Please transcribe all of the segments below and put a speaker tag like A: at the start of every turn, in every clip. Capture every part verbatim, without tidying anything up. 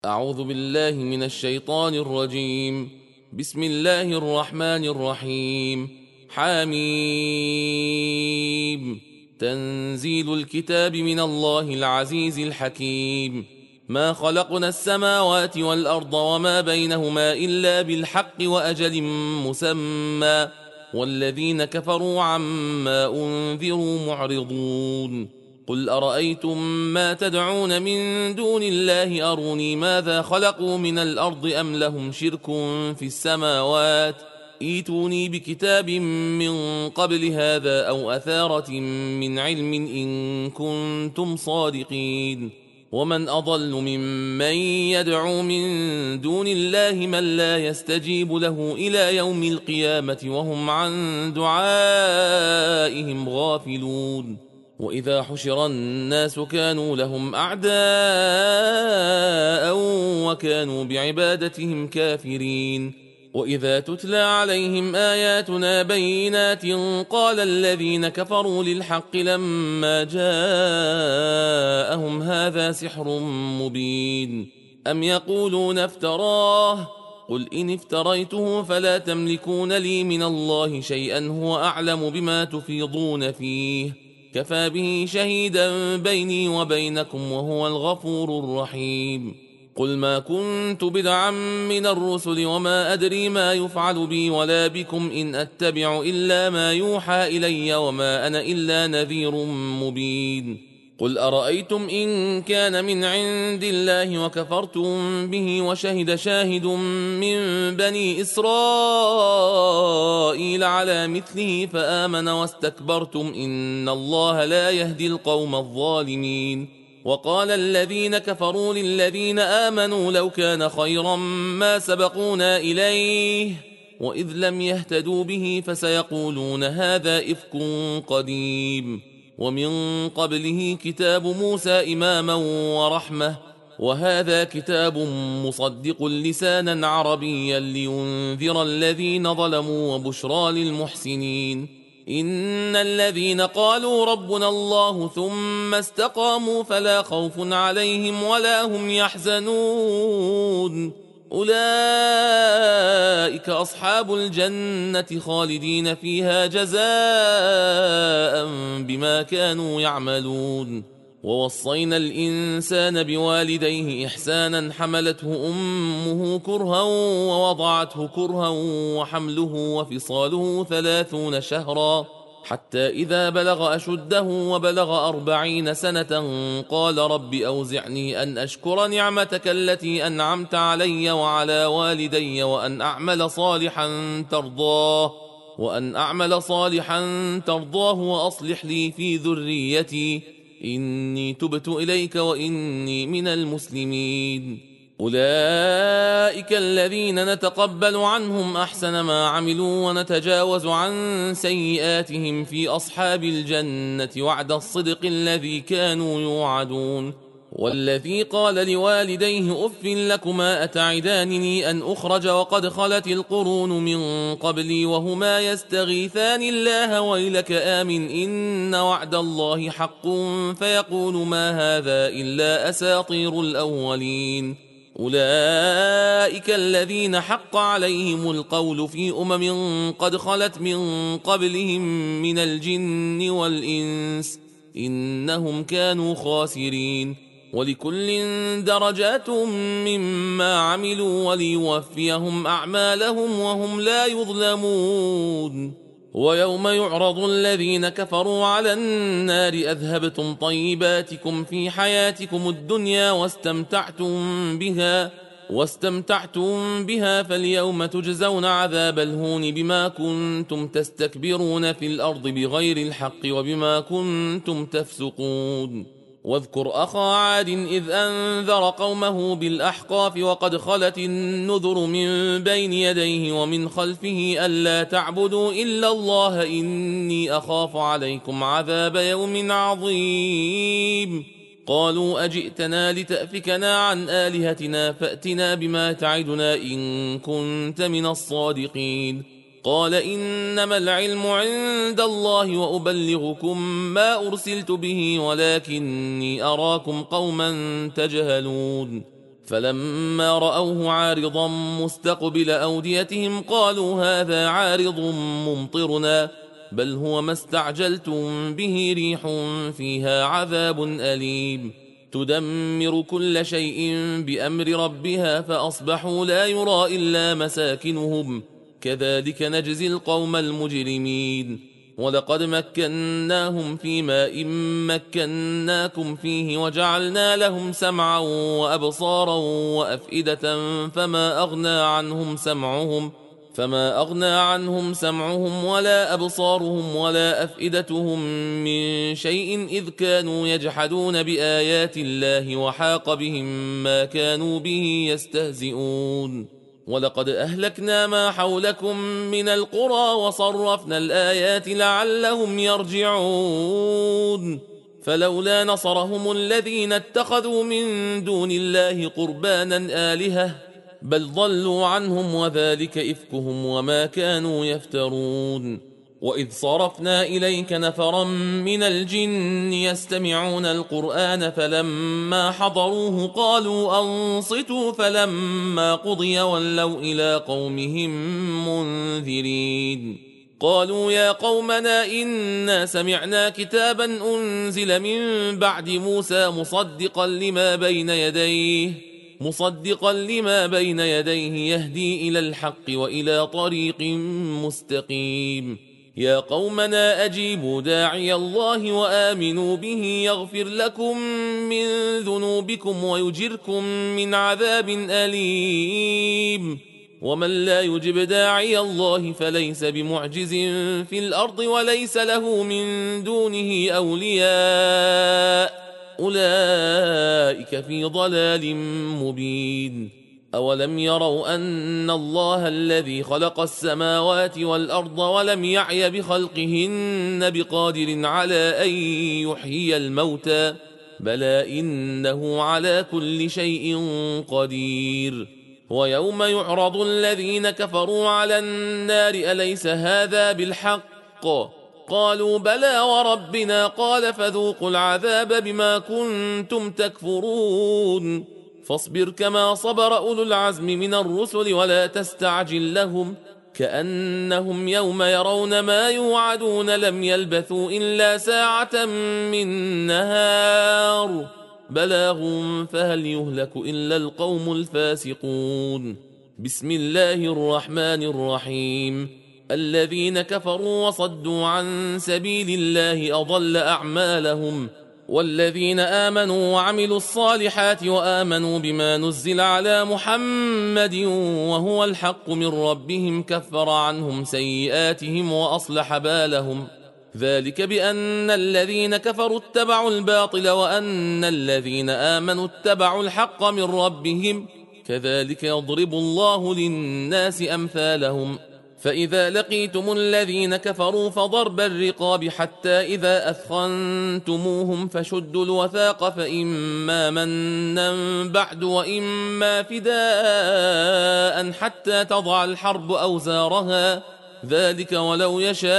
A: أعوذ بالله من الشيطان الرجيم. بسم الله الرحمن الرحيم. حميم. تنزيل الكتاب من الله العزيز الحكيم. ما خلقنا السماوات والأرض وما بينهما إلا بالحق وأجل مسمى، والذين كفروا عما أنذروا معرضون. قل أرأيتم ما تدعون من دون الله أروني ماذا خلقوا من الأرض أم لهم شرك في السماوات، ائتوني بكتاب من قبل هذا أو أثارة من علم إن كنتم صادقين. ومن أضل ممن يدعو من دون الله من لا يستجيب له إلى يوم القيامة وهم عن دعائهم غافلون. وإذا حشر الناس كانوا لهم أعداء وكانوا بعبادتهم كافرين. وإذا تتلى عليهم آياتنا بينات قال الذين كفروا للحق لما جاءهم هذا سحر مبين. أم يقولون افتراه؟ قل إن افتريته فلا تملكون لي من الله شيئا هو أعلم بما تفيضون فيه، كفى به شهيدا بيني وبينكم وهو الغفور الرحيم. قل ما كنت بدعا من الرسل وما أدري ما يفعل بي ولا بكم إن أتبع إلا ما يوحى إلي وما أنا إلا نذير مبين. قل أرأيتم إن كان من عند الله وكفرتم به وشهد شاهد من بني إسرائيل على مثله فآمن واستكبرتم إن الله لا يهدي القوم الظالمين. وقال الذين كفروا للذين آمنوا لو كان خيرا ما سبقونا إليه وإذ لم يهتدوا به فسيقولون هذا إفك قديم. ومن قبله كتاب موسى إماما ورحمة، وهذا كتاب مصدق لسانا عربيا لينذر الذين ظلموا وبشرى للمحسنين. إن الذين قالوا ربنا الله ثم استقاموا فلا خوف عليهم ولا هم يحزنون، أولئك أصحاب الجنة خالدين فيها جزاء بما كانوا يعملون. ووصينا الإنسان بوالديه إحسانا حملته أمه كرها ووضعته كرها وحمله وفصاله ثلاثون شهرا حتى إذا بلغ أشده وبلغ أربعين سنة قال رب أوزعني أن أشكر نعمتك التي أنعمت علي وعلى والدي وأن أعمل صالحا ترضاه وأن أعمل صالحا ترضاه وأصلح لي في ذريتي إني تبت إليك وإني من المسلمين. أولئك الذين نتقبل عنهم أحسن ما عملوا ونتجاوز عن سيئاتهم في أصحاب الجنة وعد الصدق الذي كانوا يوعدون. والذي قال لوالديه أف لكما أتعدانني أن أخرج وقد خلت القرون من قبلي وهما يستغيثان الله ويلك آمن إن وعد الله حق فيقول ما هذا إلا أساطير الأولين. أولئك الذين حق عليهم القول في أمم قد خلت من قبلهم من الجن والإنس إنهم كانوا خاسرين. ولكل درجات مما عملوا وليوفيهم أعمالهم وهم لا يظلمون. ويوم يعرض الذين كفروا على النار أذهبتم طيباتكم في حياتكم الدنيا واستمتعتم بها واستمتعتم بها فاليوم تجزون عذاب الهون بما كنتم تستكبرون في الأرض بغير الحق وبما كنتم تفسقون. واذكر أخا عاد إذ أنذر قومه بالأحقاف وقد خلت النذر من بين يديه ومن خلفه ألا تعبدوا إلا الله إني أخاف عليكم عذاب يوم عظيم. قالوا أجئتنا لتأفكنا عن آلهتنا فأتنا بما تعدنا إن كنت من الصادقين. قال إنما العلم عند الله وأبلغكم ما أرسلت به ولكني أراكم قوما تجهلون. فلما رأوه عارضا مستقبل أوديتهم قالوا هذا عارض ممطرنا بل هو ما استعجلتم به ريح فيها عذاب أليم تدمر كل شيء بأمر ربها فأصبحوا لا يرى إلا مساكنهم كذلك نجزي القوم المجرمين ولقد مكناهم في ماء مكناكم فيه وجعلنا لهم سمعا وأبصارا وأفئدة فما أغنى عنهم سمعهم فما أغنى عنهم سمعهم ولا أبصارهم ولا أفئدتهم من شيء إذ كانوا يجحدون بآيات الله وحاق بهم ما كانوا به يستهزئون ولقد أهلكنا ما حولكم من القرى وصرفنا الآيات لعلهم يرجعون فلولا نصرهم الذين اتخذوا من دون الله قربانا آلهة بل ضلوا عنهم وذلك إفكهم وما كانوا يفترون وإذ صرفنا إليك نفرا من الجن يستمعون القرآن فلما حضروه قالوا أنصتوا فلما قضي ولوا إلى قومهم منذرين قالوا يا قومنا إنا سمعنا كتابا أنزل من بعد موسى مصدقا لما بين يديه مصدقا لما بين يديه يهدي إلى الحق وإلى طريق مستقيم يا قومنا أجيبوا داعي الله وآمنوا به يغفر لكم من ذنوبكم ويجركم من عذاب أليم ومن لا يجب داعي الله فليس بمعجز في الأرض وليس له من دونه أولياء أولئك في ضلال مبين أولم يروا أن الله الذي خلق السماوات والأرض ولم يعي بخلقهن بقادر على أن يحيي الموتى بلى إنه على كل شيء قدير ويوم يعرض الذين كفروا على النار أليس هذا بالحق قالوا بلى وربنا قال فذوقوا العذاب بما كنتم تكفرون فاصبر كما صبر أولو العزم من الرسل ولا تستعجل لهم كأنهم يوم يرون ما يوعدون لم يلبثوا إلا ساعة من نهار بلاغ فهل يهلك إلا القوم الفاسقون بسم الله الرحمن الرحيم الذين كفروا وصدوا عن سبيل الله أضل أعمالهم والذين آمنوا وعملوا الصالحات وآمنوا بما نزل على محمد وهو الحق من ربهم كفر عنهم سيئاتهم وأصلح بالهم ذلك بأن الذين كفروا اتبعوا الباطل وأن الذين آمنوا اتبعوا الحق من ربهم كذلك يضرب الله للناس أمثالهم فإذا لقيتم الذين كفروا فضرب الرقاب حتى إذا أثخنتموهم فشدوا الوثاق فإما منا بعد وإما فداء حتى تضع الحرب أوزارها ذلك ولو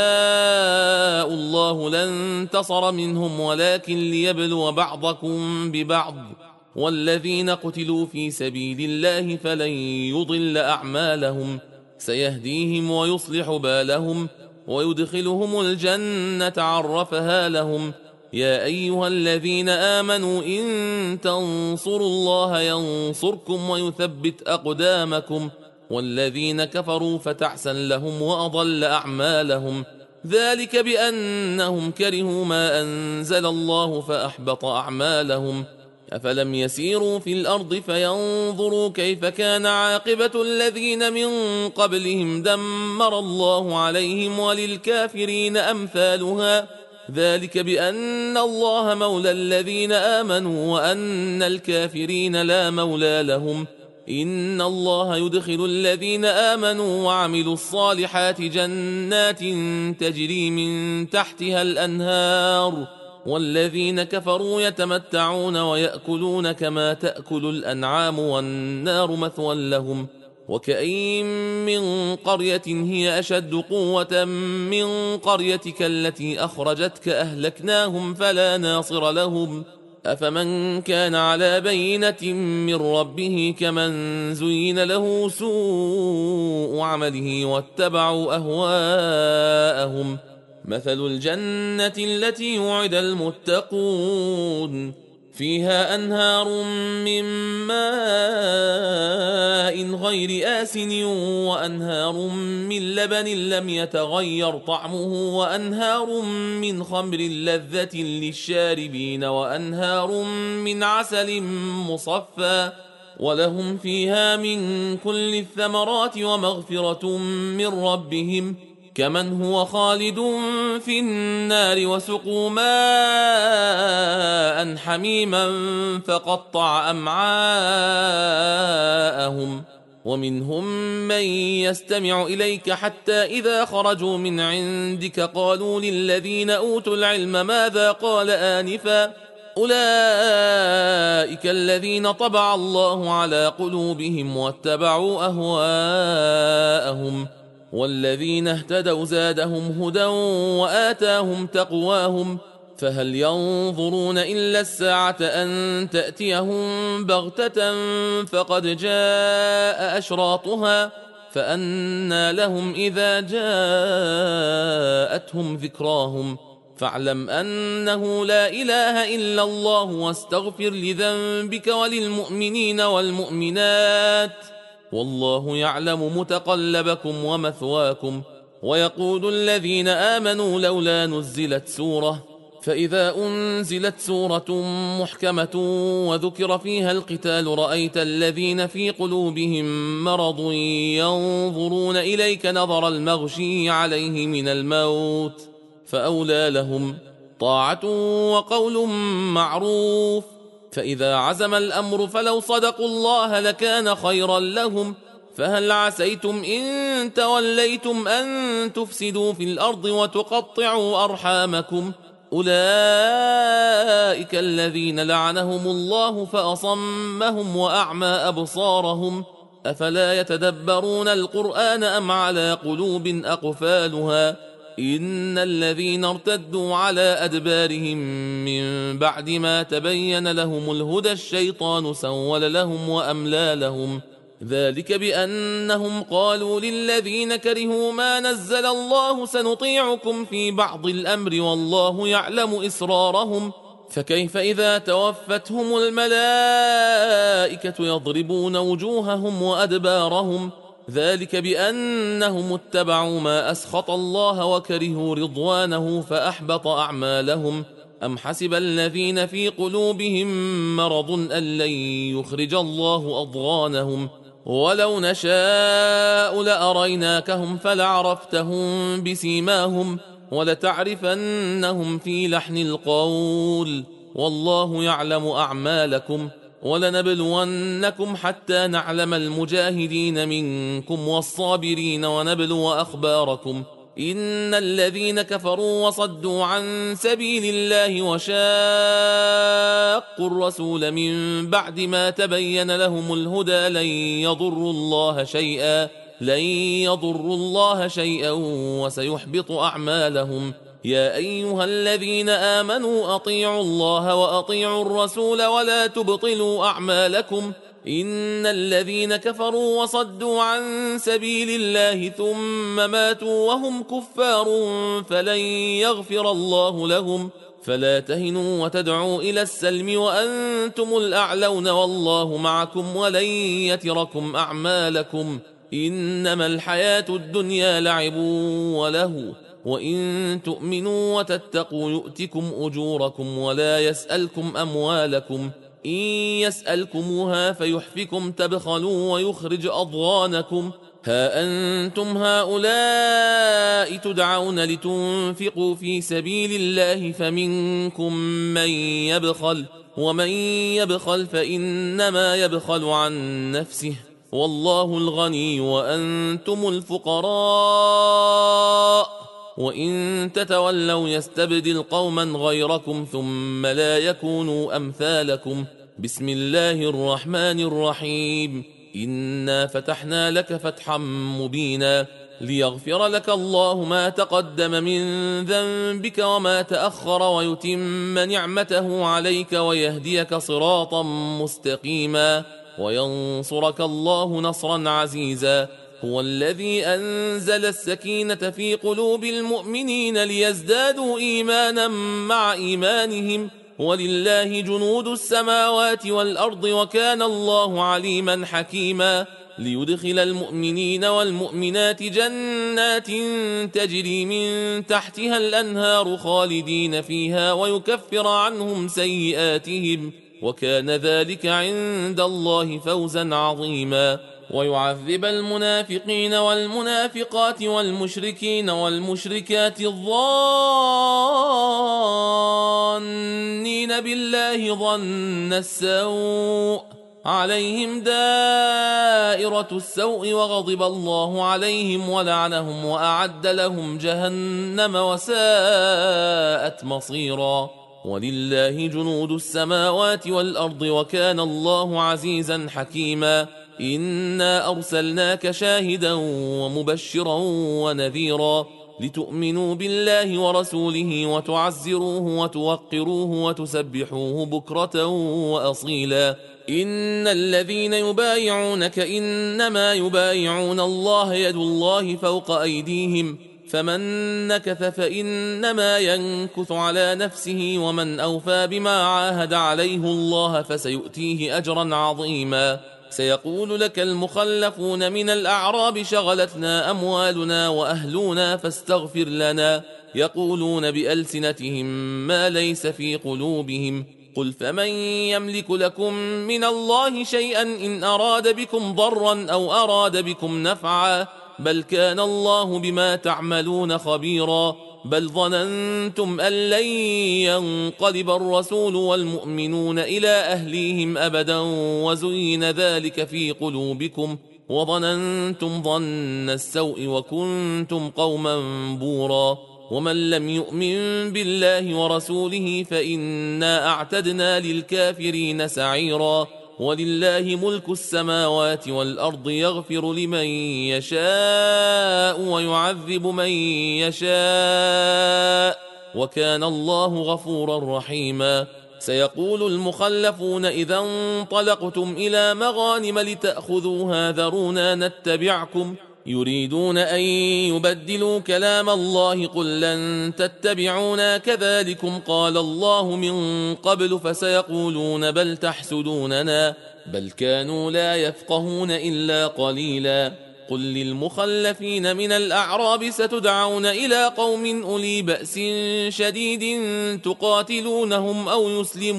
A: يشاء الله لانتصر منهم ولكن ليبلو بعضكم ببعض والذين قتلوا في سبيل الله فلن يضل أعمالهم سيهديهم ويصلح بالهم ويدخلهم الجنة عرفها لهم يا أيها الذين آمنوا إن تنصروا الله ينصركم ويثبت أقدامكم والذين كفروا فتعسا لهم وأضل أعمالهم ذلك بأنهم كرهوا ما أنزل الله فأحبط أعمالهم أفلم يسيروا في الأرض فينظروا كيف كان عاقبة الذين من قبلهم دمر الله عليهم وللكافرين أمثالها ذلك بأن الله مولى الذين آمنوا وأن الكافرين لا مولى لهم إن الله يدخل الذين آمنوا وعملوا الصالحات جنات تجري من تحتها الأنهار والذين كفروا يتمتعون ويأكلون كما تأكل الأنعام والنار مثوى لهم وكأين من قرية هي أشد قوة من قريتك التي أخرجتك أهلكناهم فلا ناصر لهم أفمن كان على بينة من ربه كمن زين له سوء عمله واتبعوا أهواءهم مثل الجنة التي وعد المتقون فيها أنهار من ماء غير آسن وأنهار من لبن لم يتغير طعمه وأنهار من خمر لذة للشاربين وأنهار من عسل مصفى ولهم فيها من كل الثمرات ومغفرة من ربهم كمن هو خالد في النار وسقوا ماء حميما فقطع أمعاءهم ومنهم من يستمع إليك حتى إذا خرجوا من عندك قالوا للذين أوتوا العلم ماذا قال آنفا أولئك الذين طبع الله على قلوبهم واتبعوا أهواءهم والذين اهتدوا زادهم هدى وآتاهم تقواهم فهل ينظرون إلا الساعة أن تأتيهم بغتة فقد جاء أشراطها فأنى لهم إذا جاءتهم ذكراهم فاعلم أنه لا إله إلا الله واستغفر لذنبك وللمؤمنين والمؤمنات والله يعلم متقلبكم ومثواكم ويقول الذين آمنوا لولا نزلت سورة فإذا أنزلت سورة محكمة وذكر فيها القتال رأيت الذين في قلوبهم مرض ينظرون إليك نظر المغشي عليه من الموت فأولى لهم طاعة وقول معروف فإذا عزم الأمر فلو صدقوا الله لكان خيرا لهم فهل عسيتم إن توليتم أن تفسدوا في الأرض وتقطعوا أرحامكم أولئك الذين لعنهم الله فأصمهم وأعمى أبصارهم أفلا يتدبرون القرآن أم على قلوب أقفالها إن الذين ارتدوا على أدبارهم من بعد ما تبين لهم الهدى الشيطان سول لهم وأملى لهم ذلك بأنهم قالوا للذين كرهوا ما نزل الله سنطيعكم في بعض الأمر والله يعلم إسرارهم فكيف إذا توفتهم الملائكة يضربون وجوههم وأدبارهم ذلك بأنهم اتبعوا ما أسخط الله وكرهوا رضوانه فأحبط أعمالهم أم حسب الذين في قلوبهم مرض أن لن يخرج الله أضغانهم ولو نشاء لأريناكهم فلعرفتهم بسيماهم ولتعرفنهم في لحن القول والله يعلم أعمالكم ولنبلونكم حتى نعلم المجاهدين منكم والصابرين ونبلو أخباركم إن الذين كفروا وصدوا عن سبيل الله وشاقوا الرسول من بعد ما تبين لهم الهدى لن يضروا الله شيئا لن يضروا الله شيئا وسيحبط أعمالهم يا أيها الذين آمنوا أطيعوا الله وأطيعوا الرسول ولا تبطلوا أعمالكم إن الذين كفروا وصدوا عن سبيل الله ثم ماتوا وهم كفار فلن يغفر الله لهم فلا تهنوا وتدعوا إلى السلم وأنتم الأعلون والله معكم ولن يتركم أعمالكم إنما الحياة الدنيا لعب وله وإن تؤمنوا وتتقوا يؤتكم أجوركم ولا يسألكم أموالكم إن يسألكموها فيحفكم تبخلوا ويخرج أضغانكم ها أنتم هؤلاء تدعون لتنفقوا في سبيل الله فمنكم من يبخل ومن يبخل فإنما يبخل عن نفسه والله الغني وأنتم الفقراء وإن تتولوا يستبدل قوما غيركم ثم لا يكونوا أمثالكم بسم الله الرحمن الرحيم إنا فتحنا لك فتحا مبينا ليغفر لك الله ما تقدم من ذنبك وما تأخر ويتم نعمته عليك ويهديك صراطا مستقيما وينصرك الله نصرا عزيزا. هو الذي أنزل السكينة في قلوب المؤمنين ليزدادوا إيمانا مع إيمانهم ولله جنود السماوات والأرض وكان الله عليما حكيما. ليدخل المؤمنين والمؤمنات جنات تجري من تحتها الأنهار خالدين فيها ويكفر عنهم سيئاتهم وكان ذلك عند الله فوزا عظيما. ويعذب المنافقين والمنافقات والمشركين والمشركات الظانين بالله ظن السوء عليهم دائرة السوء وغضب الله عليهم ولعنهم وأعد لهم جهنم وساءت مصيرا. ولله جنود السماوات والأرض وكان الله عزيزا حكيما. إنا أرسلناك شاهدا ومبشرا ونذيرا لتؤمنوا بالله ورسوله وتعزروه وتوقروه وتسبحوه بكرة وأصيلا. إن الذين يبايعونك إنما يبايعون الله يد الله فوق أيديهم فمن نكث فإنما ينكث على نفسه ومن أوفى بما عاهد عليه الله فسيؤتيه أجرا عظيما. سيقول لك المخلفون من الأعراب شغلتنا أموالنا وأهلنا فاستغفر لنا يقولون بألسنتهم ما ليس في قلوبهم قل فمن يملك لكم من الله شيئا إن أراد بكم ضرا أو أراد بكم نفعا بل كان الله بما تعملون خبيرا. بل ظننتم أن لن ينقلب الرسول والمؤمنون إلى أهليهم أبدا وزين ذلك في قلوبكم وظننتم ظن السوء وكنتم قوما بورا. ومن لم يؤمن بالله ورسوله فإنا أعتدنا للكافرين سعيرا. ولله ملك السماوات والأرض يغفر لمن يشاء ويعذب من يشاء وكان الله غفورا رحيما. سيقول المخلفون إذا انطلقتم إلى مغانم لتأخذوها ذرونا نتبعكم يريدون أن يبدلوا كلام الله قل لن تتبعونا كذلكم قال الله من قبل فسيقولون بل تحسدوننا بل كانوا لا يفقهون إلا قليلا. قل للمخلفين من الأعراب ستدعون إلى قوم أولي بأس شديد تقاتلونهم أو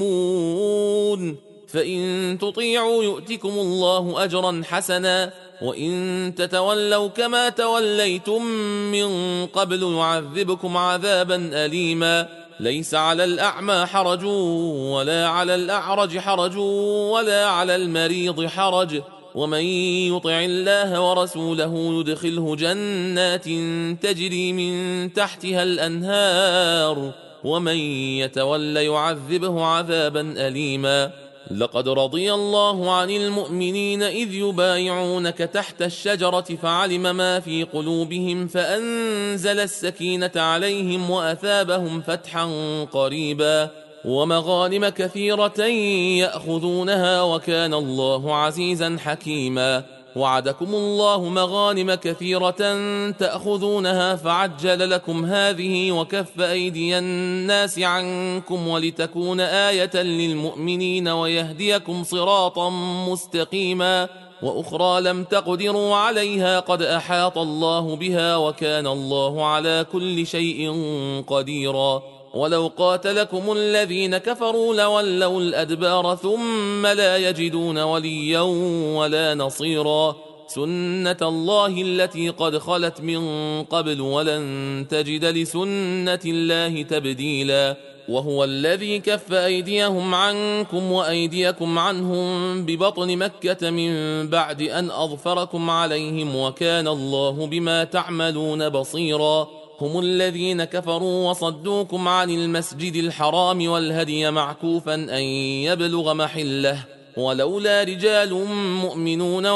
A: يسلمون فإن تطيعوا يؤتكم الله أجرا حسنا وإن تتولوا كما توليتم من قبل يعذبكم عذابا أليما. ليس على الأعمى حرج ولا على الأعرج حرج ولا على المريض حرج ومن يطع الله ورسوله يدخله جنات تجري من تحتها الأنهار ومن يتول يعذبه عذابا أليما. لقد رضي الله عن المؤمنين إذ يبايعونك تحت الشجرة فعلم ما في قلوبهم فأنزل السكينة عليهم وأثابهم فتحا قريبا ومغانم كثيرة يأخذونها وكان الله عزيزا حكيما. وعدكم الله مغانم كثيرة تأخذونها فعجل لكم هذه وكف أيدي الناس عنكم ولتكون آية للمؤمنين ويهديكم صراطا مستقيما. وأخرى لم تقدروا عليها قد أحاط الله بها وكان الله على كل شيء قديرا. ولو قاتلكم الذين كفروا لولوا الأدبار ثم لا يجدون وليا ولا نصيرا. سنة الله التي قد خلت من قبل ولن تجد لسنة الله تبديلا. وهو الذي كف أيديهم عنكم وأيديكم عنهم ببطن مكة من بعد أن أظفركم عليهم وكان الله بما تعملون بصيرا. هم الذين كفروا وصدوكم عن المسجد الحرام والهدي معكوفا أن يبلغ محله ولولا رجال مؤمنون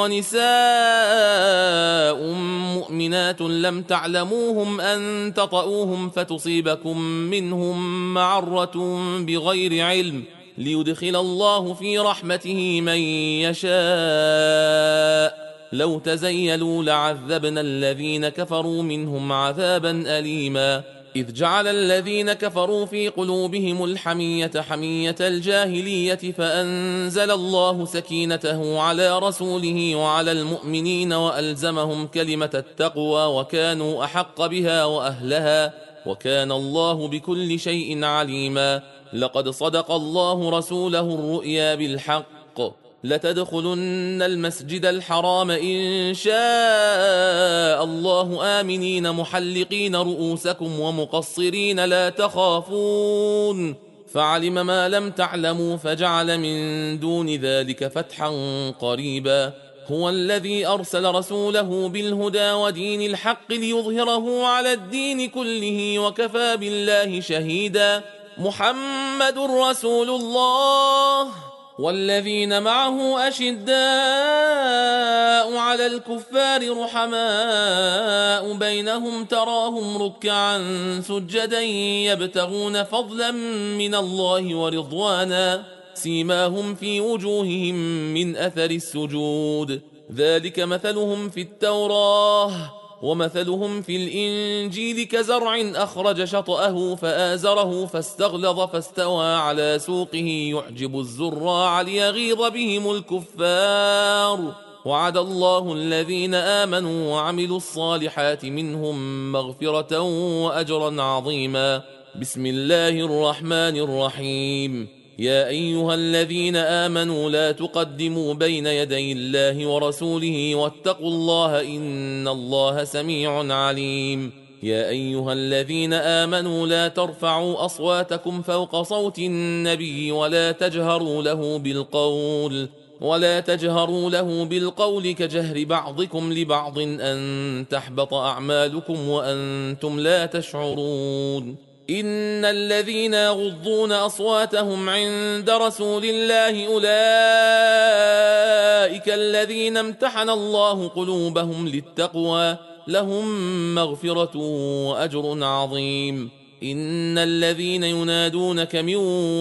A: ونساء مؤمنات لم تعلموهم أن تطؤوهم فتصيبكم منهم معرة بغير علم ليدخل الله في رحمته من يشاء لو تزيلوا لعذبنا الذين كفروا منهم عذابا أليما إذ جعل الذين كفروا في قلوبهم الحمية حمية الجاهلية فأنزل الله سكينته على رسوله وعلى المؤمنين وألزمهم كلمة التقوى وكانوا أحق بها وأهلها وكان الله بكل شيء عليما لقد صدق الله رسوله الرؤيا بالحق لتدخلن المسجد الحرام إن شاء الله آمنين محلقين رؤوسكم ومقصرين لا تخافون فعلم ما لم تعلموا فجعل من دون ذلك فتحا قريبا هو الذي أرسل رسوله بالهدى ودين الحق ليظهره على الدين كله وكفى بالله شهيدا محمد رسول الله والذين معه أشداء على الكفار رحماء بينهم تراهم ركعا سجدا يبتغون فضلا من الله ورضوانا سيماهم في وجوههم من أثر السجود ذلك مثلهم في التوراة ومثلهم في الإنجيل كزرع أخرج شطأه فآزره فاستغلظ فاستوى على سوقه يعجب الزراع ليغيظ بهم الكفار وعد الله الذين آمنوا وعملوا الصالحات منهم مغفرة وأجرا عظيما بسم الله الرحمن الرحيم يا أيها الذين آمنوا لا تقدموا بين يدي الله ورسوله واتقوا الله إن الله سميع عليم يا أيها الذين آمنوا لا ترفعوا أصواتكم فوق صوت النبي ولا تجهروا له بالقول ولا تجهروا له بالقول كجهر بعضكم لبعض أن تحبط أعمالكم وأنتم لا تشعرون إن الذين يغضون أصواتهم عند رسول الله أولئك الذين امتحن الله قلوبهم للتقوى لهم مغفرة وأجر عظيم إن الذين ينادونك من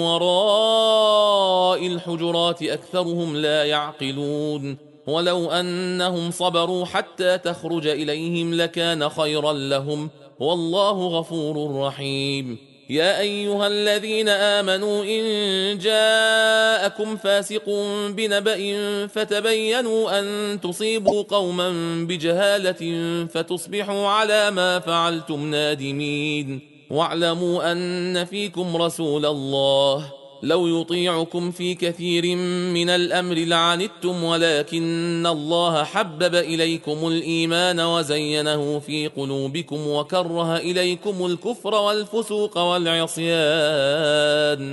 A: وراء الحجرات أكثرهم لا يعقلون ولو أنهم صبروا حتى تخرج إليهم لكان خيرا لهم والله غفور رحيم يا أيها الذين آمنوا إن جاءكم فاسق بنبأ فتبينوا أن تصيبوا قوما بجهالة فتصبحوا على ما فعلتم نادمين واعلموا أن فيكم رسول الله لو يطيعكم في كثير من الأمر لعنتم ولكن الله حبب إليكم الإيمان وزينه في قلوبكم وكره إليكم الكفر والفسوق والعصيان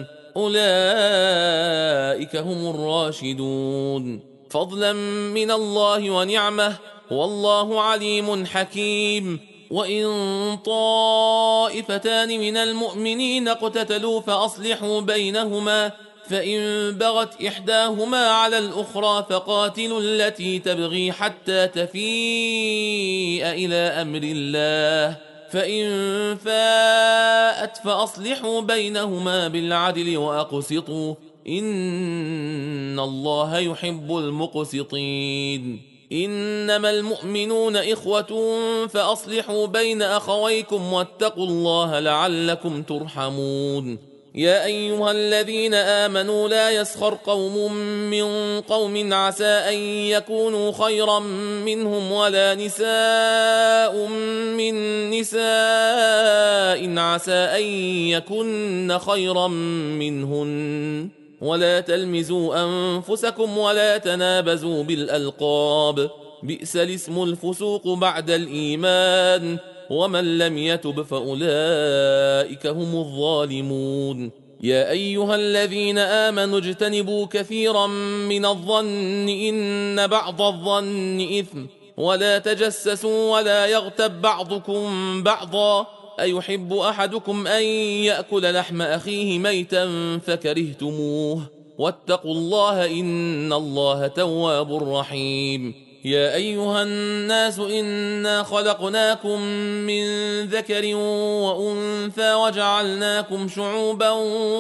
A: أولئك هم الراشدون فضلا من الله ونعمه والله عليم حكيم وإن طائفتان من المؤمنين اقتتلوا فأصلحوا بينهما فإن بغت إحداهما على الأخرى فقاتلوا التي تبغي حتى تفيء إلى أمر الله فإن فاءت فأصلحوا بينهما بالعدل وأقسطوا إن الله يحب المقسطين إنما المؤمنون إخوة فأصلحوا بين أخويكم واتقوا الله لعلكم ترحمون يا أيها الذين آمنوا لا يسخر قوم من قوم عسى أن يكونوا خيرا منهم ولا نساء من نساء عسى أن يكن خيرا منهن ولا تلمزوا أنفسكم ولا تنابزوا بالألقاب بئس الاسم الفسوق بعد الإيمان ومن لم يتب فأولئك هم الظالمون يا أيها الذين آمنوا اجتنبوا كثيرا من الظن إن بعض الظن إثم ولا تجسسوا ولا يغتب بعضكم بعضا أيحب أحدكم أن يأكل لحم أخيه ميتا فكرهتموه واتقوا الله إن الله تواب رحيم. يا أيها الناس إنا خلقناكم من ذكر وأنثى وجعلناكم شعوبا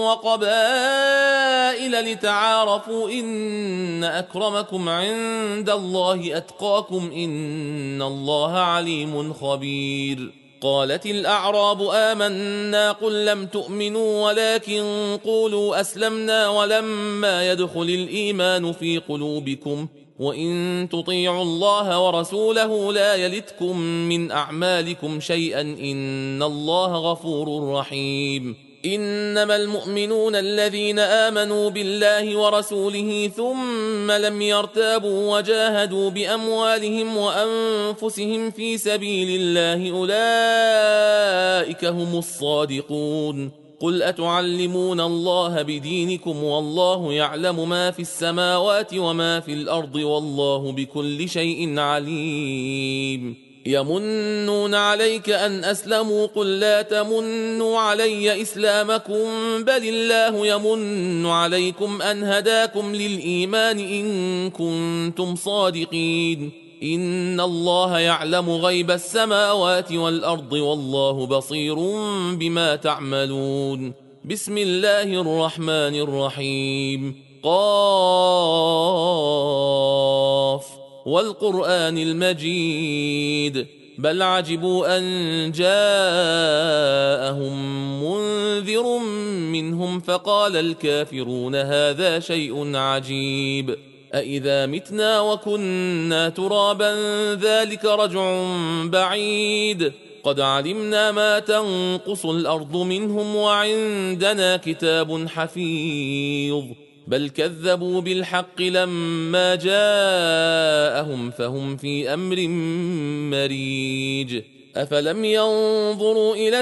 A: وقبائل لتعارفوا إن أكرمكم عند الله أتقاكم إن الله عليم خبير. قالت الأعراب آمنا قل لم تؤمنوا ولكن قولوا أسلمنا ولما يدخل الإيمان في قلوبكم وإن تطيعوا الله ورسوله لا يلتكم من أعمالكم شيئا إن الله غفور رحيم. إنما المؤمنون الذين آمنوا بالله ورسوله ثم لم يرتابوا وجاهدوا بأموالهم وأنفسهم في سبيل الله أولئك هم الصادقون. قل أتعلمون الله بدينكم والله يعلم ما في السماوات وما في الأرض والله بكل شيء عليم. يمنون عليك أن أسلموا قل لا تمنوا علي إسلامكم بل الله يمن عليكم أن هداكم للإيمان إن كنتم صادقين. إن الله يعلم غيب السماوات والأرض والله بصير بما تعملون. بسم الله الرحمن الرحيم. قاف والقرآن المجيد بل عجبوا أن جاءهم منذر منهم فقال الكافرون هذا شيء عجيب أإذا متنا وكنا ترابا ذلك رجع بعيد قد علمنا ما تنقص الأرض منهم وعندنا كتاب حفيظ بل كذبوا بالحق لما جاءهم فهم في أمر مريج. أفلم ينظروا إلى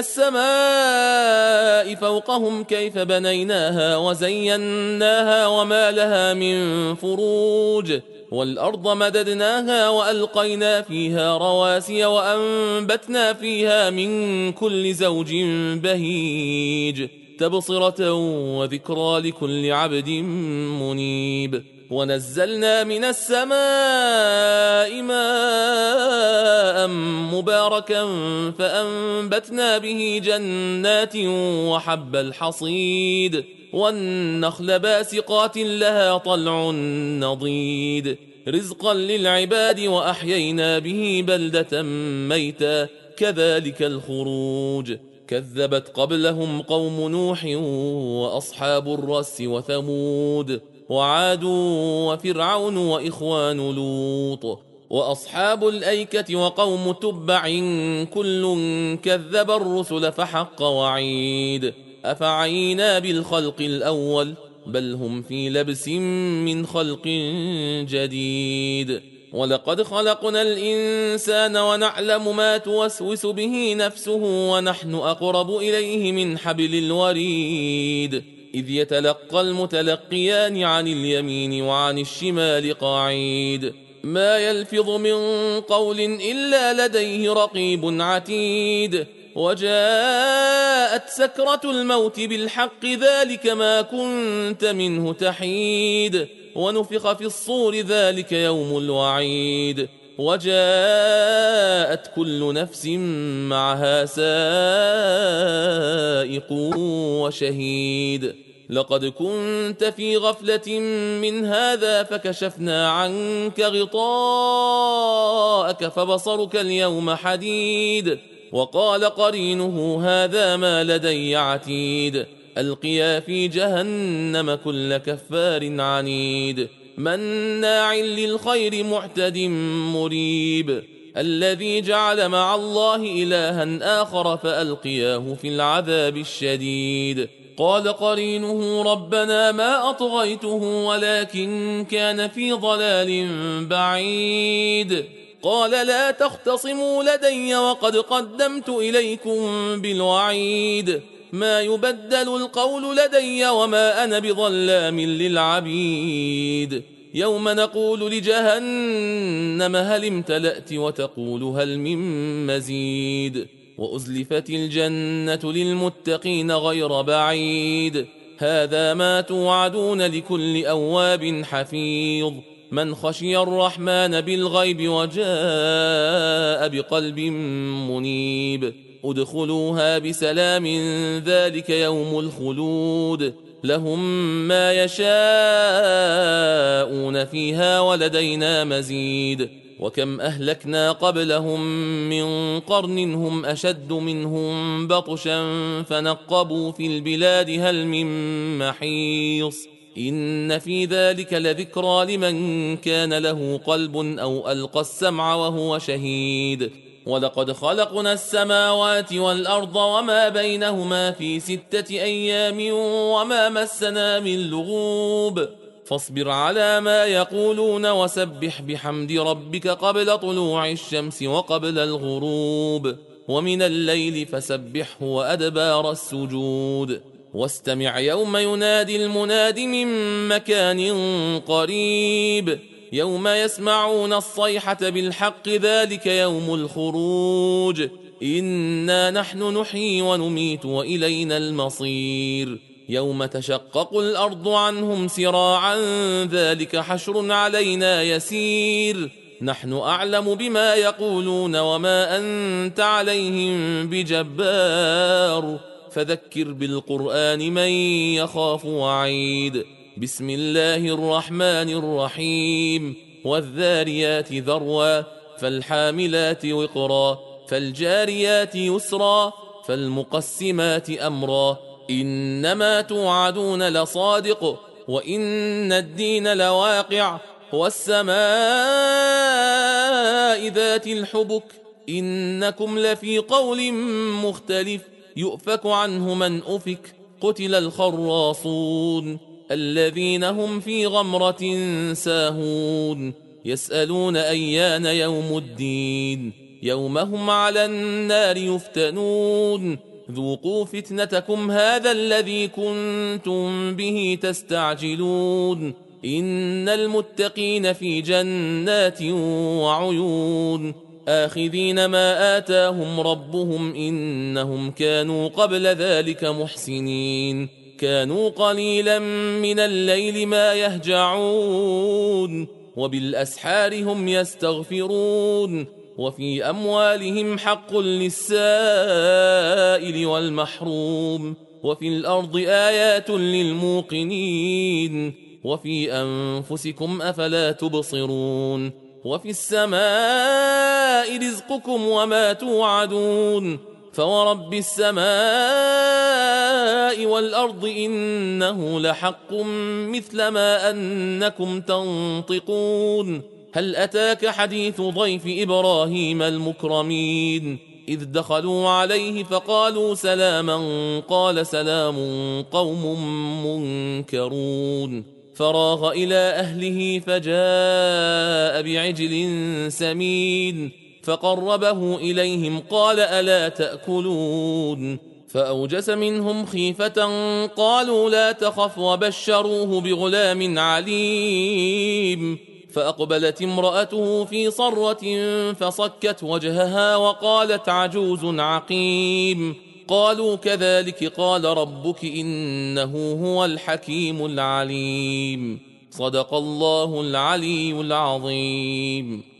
A: السماء فوقهم كيف بنيناها وزيناها وما لها من فروج والأرض مددناها وألقينا فيها رواسي وأنبتنا فيها من كل زوج بهيج تبصرة وذكرى لكل عبد منيب. ونزلنا من السماء ماء مباركا فأنبتنا به جنات وحب الحصيد والنخل باسقات لها طلع نضيد رزقا للعباد وأحيينا به بلدة ميتا كذلك الخروج. كذبت قبلهم قوم نوح وأصحاب الرس وثمود وعاد وفرعون وإخوان لوط وأصحاب الأيكة وقوم تبع كل كذب الرسل فحق وعيد. أفعينا بالخلق الأول بل هم في لبس من خلق جديد. ولقد خلقنا الإنسان ونعلم ما توسوس به نفسه ونحن أقرب إليه من حبل الوريد إذ يتلقى المتلقيان عن اليمين وعن الشمال قعيد ما يلفظ من قول إلا لديه رقيب عتيد. وجاءت سكرة الموت بالحق ذلك ما كنت منه تحيد ونفخ في الصور ذلك يوم الوعيد. وجاءت كل نفس معها سائق وشهيد. لقد كنت في غفلة من هذا فكشفنا عنك غطاءك فبصرك اليوم حديد. وقال قرينه هذا ما لدي عتيد ألقيا في جهنم كل كفار عنيد مناع للخير معتد مريب الذي جعل مع الله إلها آخر فألقياه في العذاب الشديد. قال قرينه ربنا ما أطغيته ولكن كان في ضلال بعيد. قال لا تختصموا لدي وقد قدمت إليكم بالوعيد ما يبدل القول لدي وما أنا بظلام للعبيد. يوم نقول لجهنم هل امتلأت وتقول هل من مزيد وأزلفت الجنة للمتقين غير بعيد هذا ما توعدون لكل أواب حفيظ من خشي الرحمن بالغيب وجاء بقلب منيب ادخلوها بسلام ذلك يوم الخلود لهم ما يشاءون فيها ولدينا مزيد وكم أهلكنا قبلهم من قرن هم أشد منهم بطشا فنقبوا في البلاد هل من محيص إن في ذلك لذكرى لمن كان له قلب أو ألقى السمع وهو شهيد ولقد خلقنا السماوات والأرض وما بينهما في ستة أيام وما مسنا من لغوب فاصبر على ما يقولون وسبح بحمد ربك قبل طلوع الشمس وقبل الغروب ومن الليل فسبحه وأدبار السجود واستمع يوم ينادي المناد من مكان قريب يوم يسمعون الصيحة بالحق ذلك يوم الخروج إنا نحن نحيي ونميت وإلينا المصير يوم تشقق الأرض عنهم سراعا ذلك حشر علينا يسير نحن أعلم بما يقولون وما أنت عليهم بجبار فذكر بالقرآن من يخاف وعيد بسم الله الرحمن الرحيم والذاريات ذروا فالحاملات وقرا فالجاريات يسرا فالمقسمات أمرا إنما توعدون لصادق وإن الدين لواقع والسماء ذات الحبك إنكم لفي قول مختلف يؤفك عنه من أفك قتل الخراصون الذين هم في غمرة ساهون يسألون أيان يوم الدين يوم هم على النار يفتنون ذوقوا فتنتكم هذا الذي كنتم به تستعجلون إن المتقين في جنات وعيون آخذين ما آتاهم ربهم إنهم كانوا قبل ذلك محسنين كانوا قليلا من الليل ما يهجعون وبالأسحار هم يستغفرون وفي أموالهم حق للسائل والمحروم وفي الأرض آيات للموقنين وفي أنفسكم أفلا تبصرون وفي السماء رزقكم وما توعدون فورب السماء والأرض إنه لحق مثل ما أنكم تنطقون هل أتاك حديث ضيف إبراهيم المكرمين إذ دخلوا عليه فقالوا سلاما قال سلام قوم منكرون فراغ إلى أهله فجاء بعجل سمين فقربه إليهم قال ألا تأكلون فأوجس منهم خيفة قالوا لا تخف وبشروه بغلام عليم فأقبلت امرأته في صرة فصكت وجهها وقالت عجوز عقيم قالوا كذلك قال ربك إنه هو الحكيم العليم صدق الله العلي العظيم.